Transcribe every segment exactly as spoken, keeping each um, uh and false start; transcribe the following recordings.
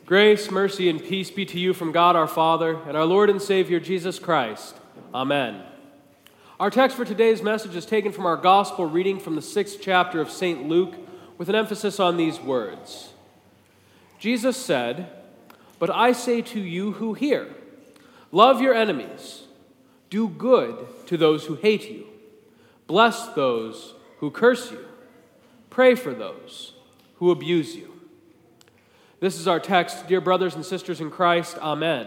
Grace, mercy, and peace be to you from God our Father and our Lord and Savior Jesus Christ. Amen. Our text for today's message is taken from our gospel reading from the sixth chapter of Saint Luke with an emphasis on these words. Jesus said, "But I say to you who hear, love your enemies, do good to those who hate you, bless those who curse you, pray for those who abuse you." This is our text, dear brothers and sisters in Christ. Amen.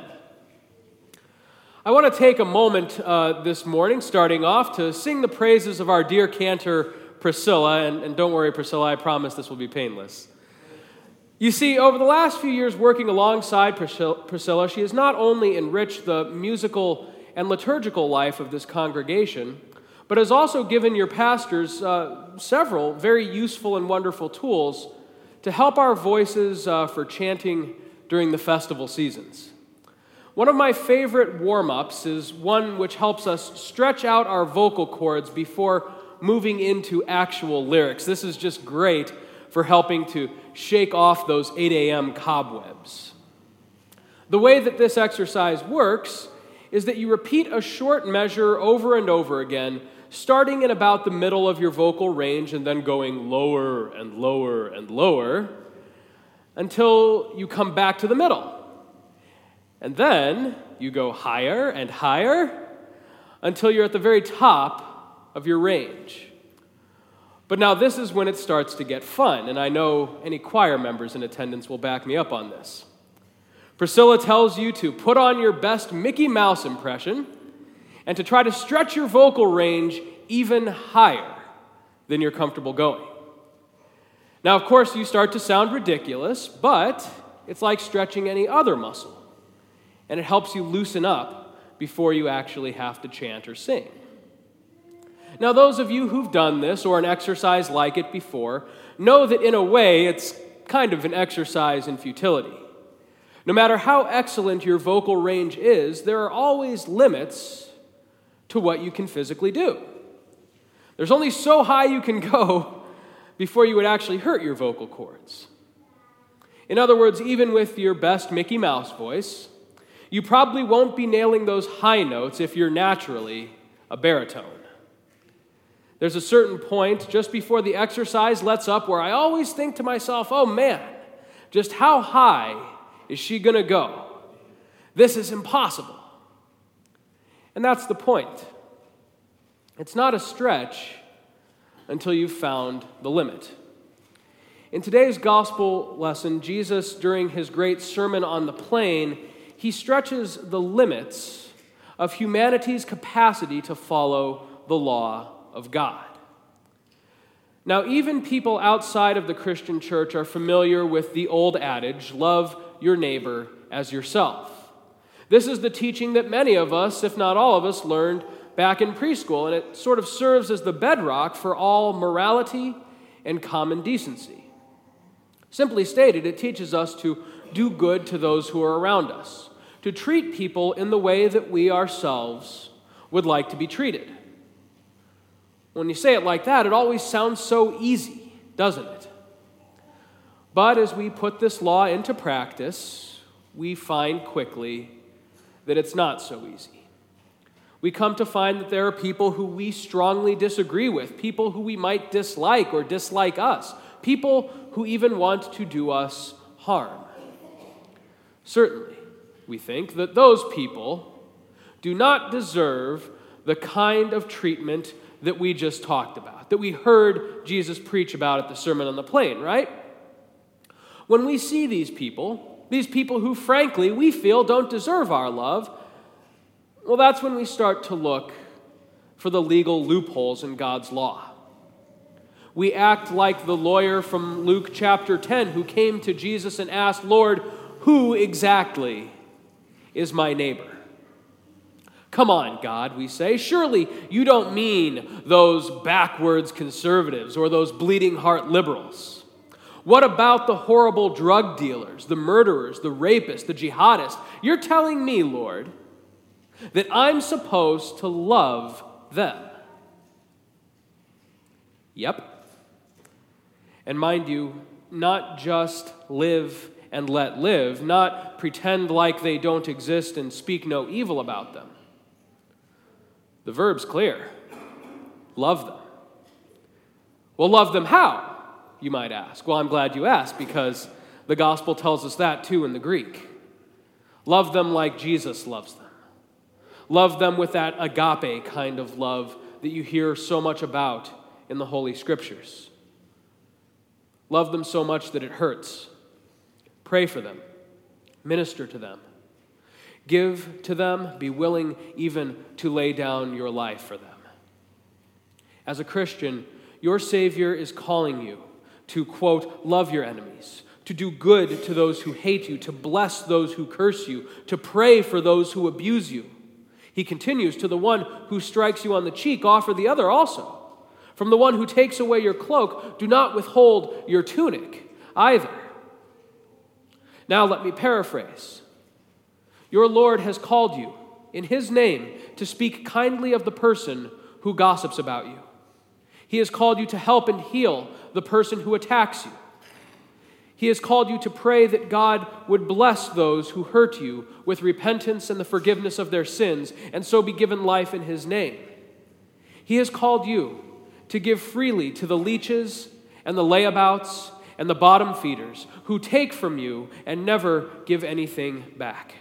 I want to take a moment uh, this morning, starting off, to sing the praises of our dear cantor, Priscilla. And, and don't worry, Priscilla, I promise this will be painless. You see, over the last few years working alongside Priscilla, she has not only enriched the musical and liturgical life of this congregation, but has also given your pastors uh, several very useful and wonderful tools to help our voices uh, for chanting during the festival seasons. One of my favorite warm-ups is one which helps us stretch out our vocal cords before moving into actual lyrics. This is just great for helping to shake off those eight a.m. cobwebs. The way that this exercise works is that you repeat a short measure over and over again, starting in about the middle of your vocal range and then going lower and lower and lower until you come back to the middle. And then you go higher and higher until you're at the very top of your range. But now this is when it starts to get fun, and I know any choir members in attendance will back me up on this. Priscilla tells you to put on your best Mickey Mouse impression and to try to stretch your vocal range even higher than you're comfortable going. Now, of course, you start to sound ridiculous, but it's like stretching any other muscle, and it helps you loosen up before you actually have to chant or sing. Now, those of you who've done this or an exercise like it before know that in a way it's kind of an exercise in futility. No matter how excellent your vocal range is, there are always limits to what you can physically do. There's only so high you can go before you would actually hurt your vocal cords. In other words, even with your best Mickey Mouse voice, you probably won't be nailing those high notes if you're naturally a baritone. There's a certain point just before the exercise lets up where I always think to myself, oh man, just how high is she going to go? This is impossible. And that's the point. It's not a stretch until you've found the limit. In today's gospel lesson, Jesus, during his great Sermon on the Plain, he stretches the limits of humanity's capacity to follow the law of God. Now, even people outside of the Christian church are familiar with the old adage, love your neighbor as yourself. This is the teaching that many of us, if not all of us, learned back in preschool, and it sort of serves as the bedrock for all morality and common decency. Simply stated, it teaches us to do good to those who are around us, to treat people in the way that we ourselves would like to be treated. When you say it like that, it always sounds so easy, doesn't it? But as we put this law into practice, we find quickly that it's not so easy. We come to find that there are people who we strongly disagree with, people who we might dislike or dislike us, people who even want to do us harm. Certainly, we think that those people do not deserve the kind of treatment that we just talked about, that we heard Jesus preach about at the Sermon on the Plain, right? When we see these people, these people who, frankly, we feel don't deserve our love, well, that's when we start to look for the legal loopholes in God's law. We act like the lawyer from Luke chapter ten who came to Jesus and asked, "Lord, who exactly is my neighbor?" Come on, God, we say. Surely you don't mean those backwards conservatives or those bleeding heart liberals. What about the horrible drug dealers, the murderers, the rapists, the jihadists? You're telling me, Lord, that I'm supposed to love them. Yep. And mind you, not just live and let live, not pretend like they don't exist and speak no evil about them. The verb's clear. Love them. Well, love them how, you might ask? Well, I'm glad you asked, because the gospel tells us that too in the Greek. Love them like Jesus loves them. Love them with that agape kind of love that you hear so much about in the Holy Scriptures. Love them so much that it hurts. Pray for them. Minister to them. Give to them. Be willing even to lay down your life for them. As a Christian, your Savior is calling you to, quote, love your enemies, to do good to those who hate you, to bless those who curse you, to pray for those who abuse you. He continues, to the one who strikes you on the cheek, offer the other also. From the one who takes away your cloak, do not withhold your tunic either. Now let me paraphrase. Your Lord has called you in His name to speak kindly of the person who gossips about you. He has called you to help and heal the person who attacks you. He has called you to pray that God would bless those who hurt you with repentance and the forgiveness of their sins, and so be given life in His name. He has called you to give freely to the leeches and the layabouts and the bottom feeders who take from you and never give anything back.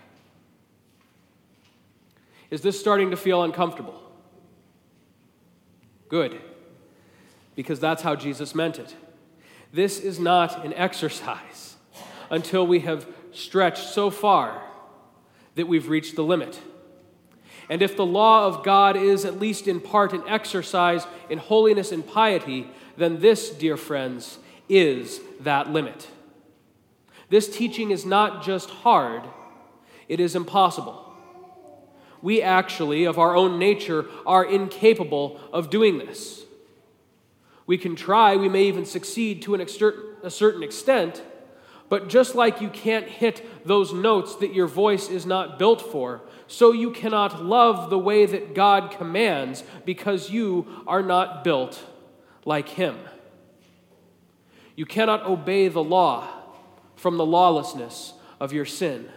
Is this starting to feel uncomfortable? Good, because that's how Jesus meant it. This is not an exercise until we have stretched so far that we've reached the limit. And if the law of God is at least in part an exercise in holiness and piety, then this, dear friends, is that limit. This teaching is not just hard, it is impossible. We actually, of our own nature, are incapable of doing this. We can try, we may even succeed to an exter- a certain extent, but just like you can't hit those notes that your voice is not built for, so you cannot love the way that God commands because you are not built like Him. You cannot obey the law from the lawlessness of your sin.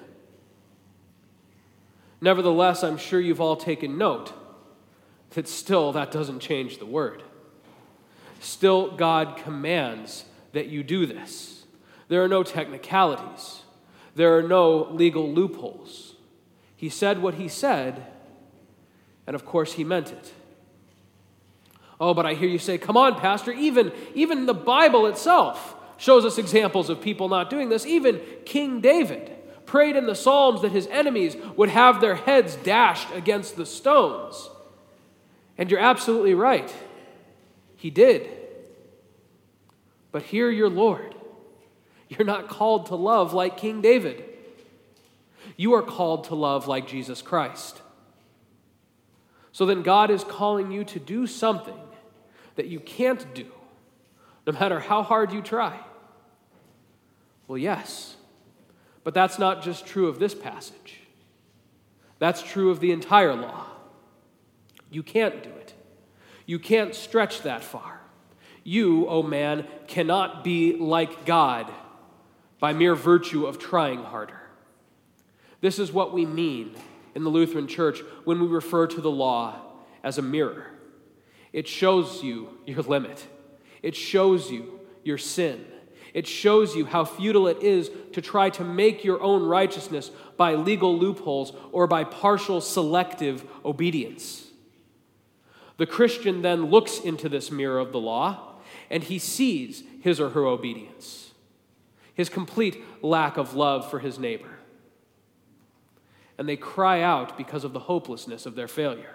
Nevertheless, I'm sure you've all taken note that still that doesn't change the word. Still, God commands that you do this. There are no technicalities. There are no legal loopholes. He said what He said, and of course He meant it. Oh, but I hear you say, come on, Pastor, even, even the Bible itself shows us examples of people not doing this. Even King David prayed in the Psalms that his enemies would have their heads dashed against the stones. And you're absolutely right. He did. But hear your Lord. You're not called to love like King David. You are called to love like Jesus Christ. So then God is calling you to do something that you can't do, no matter how hard you try. Well, yes, but that's not just true of this passage. That's true of the entire law. You can't do it. You can't stretch that far. You, O man, cannot be like God by mere virtue of trying harder. This is what we mean in the Lutheran Church when we refer to the law as a mirror. It shows you your limit. It shows you your sin. It shows you how futile it is to try to make your own righteousness by legal loopholes or by partial selective obedience. The Christian then looks into this mirror of the law, and he sees his or her obedience, his complete lack of love for his neighbor. And they cry out because of the hopelessness of their failure.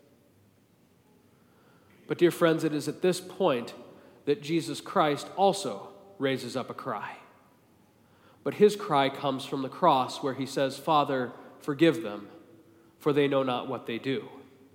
But dear friends, it is at this point that Jesus Christ also raises up a cry. But his cry comes from the cross where he says, Father, forgive them, for they know not what they do.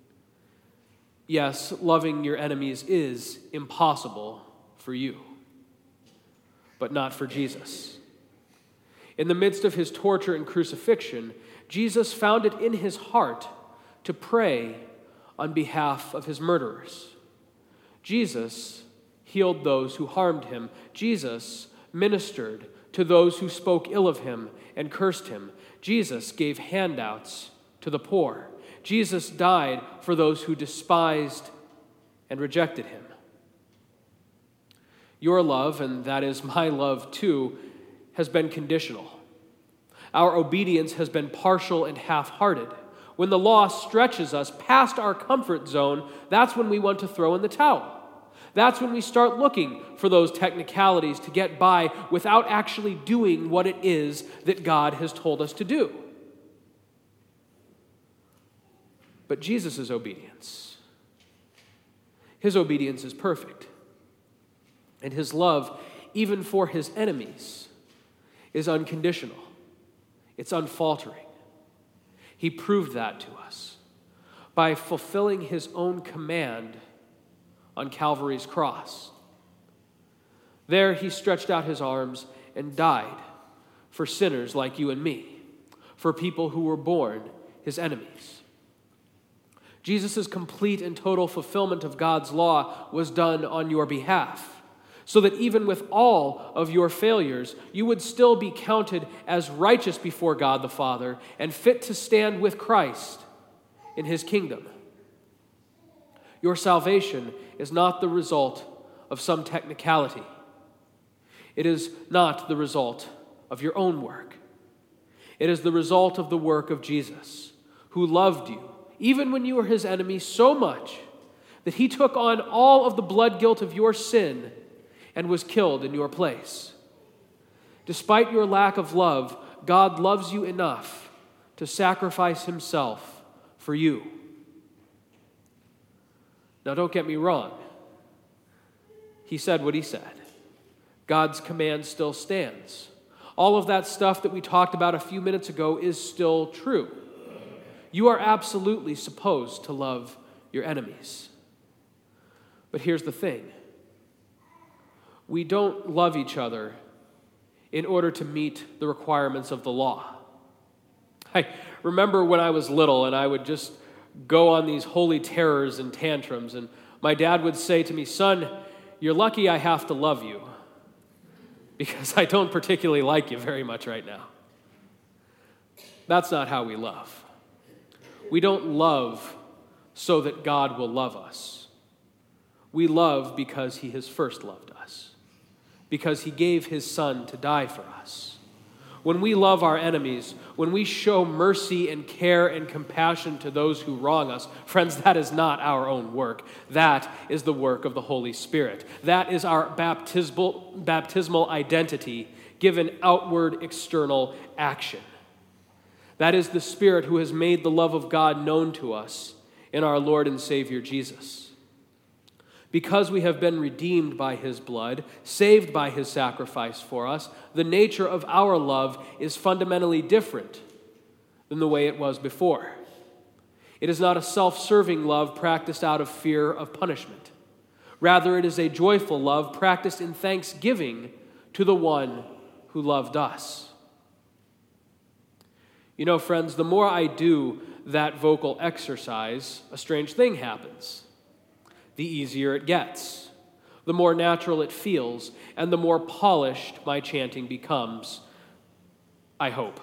Yes, loving your enemies is impossible for you, but not for Jesus. In the midst of his torture and crucifixion, Jesus found it in his heart to pray on behalf of his murderers. Jesus healed those who harmed him. Jesus ministered to those who spoke ill of him and cursed him. Jesus gave handouts to the poor. Jesus died for those who despised and rejected him. Your love, and that is my love too, has been conditional. Our obedience has been partial and half-hearted. When the law stretches us past our comfort zone, that's when we want to throw in the towel. That's when we start looking for those technicalities to get by without actually doing what it is that God has told us to do. But Jesus' obedience, his obedience is perfect. And his love, even for his enemies, is unconditional. It's unfaltering. He proved that to us by fulfilling his own command on Calvary's cross. There he stretched out his arms and died for sinners like you and me, for people who were born his enemies. Jesus' complete and total fulfillment of God's law was done on your behalf, so that even with all of your failures, you would still be counted as righteous before God the Father and fit to stand with Christ in his kingdom. Your salvation is not the result of some technicality. It is not the result of your own work. It is the result of the work of Jesus, who loved you, even when you were his enemy, so much that he took on all of the blood guilt of your sin and was killed in your place. Despite your lack of love, God loves you enough to sacrifice himself for you. Now, don't get me wrong. He said what he said. God's command still stands. All of that stuff that we talked about a few minutes ago is still true. You are absolutely supposed to love your enemies. But here's the thing. We don't love each other in order to meet the requirements of the law. I remember when I was little and I would just go on these holy terrors and tantrums, and my dad would say to me, "Son, you're lucky I have to love you because I don't particularly like you very much right now." That's not how we love. We don't love so that God will love us. We love because he has first loved us, because he gave his son to die for us. When we love our enemies, when we show mercy and care and compassion to those who wrong us, friends, that is not our own work. That is the work of the Holy Spirit. That is our baptismal, baptismal identity given outward external action. That is the Spirit who has made the love of God known to us in our Lord and Savior Jesus. Because we have been redeemed by his blood, saved by his sacrifice for us, the nature of our love is fundamentally different than the way it was before. It is not a self-serving love practiced out of fear of punishment. Rather, it is a joyful love practiced in thanksgiving to the one who loved us. You know, friends, the more I do that vocal exercise, a strange thing happens. The easier it gets, the more natural it feels, and the more polished my chanting becomes, I hope.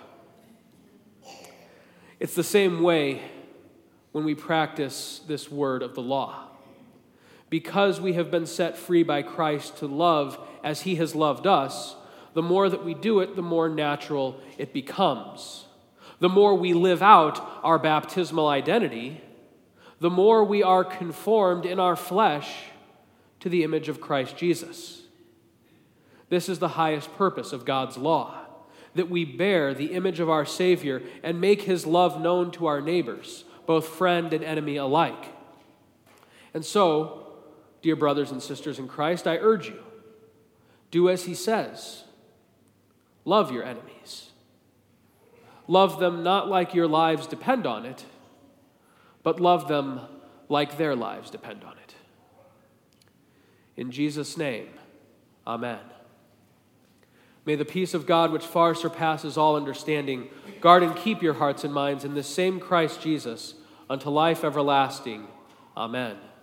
It's the same way when we practice this word of the law. Because we have been set free by Christ to love as he has loved us, the more that we do it, the more natural it becomes. The more we live out our baptismal identity, the more we are conformed in our flesh to the image of Christ Jesus. This is the highest purpose of God's law, that we bear the image of our Savior and make his love known to our neighbors, both friend and enemy alike. And so, dear brothers and sisters in Christ, I urge you, do as he says. Love your enemies. Love them not like your lives depend on it, but love them like their lives depend on it. In Jesus' name, amen. May the peace of God, which far surpasses all understanding, guard and keep your hearts and minds in this same Christ Jesus unto life everlasting. Amen.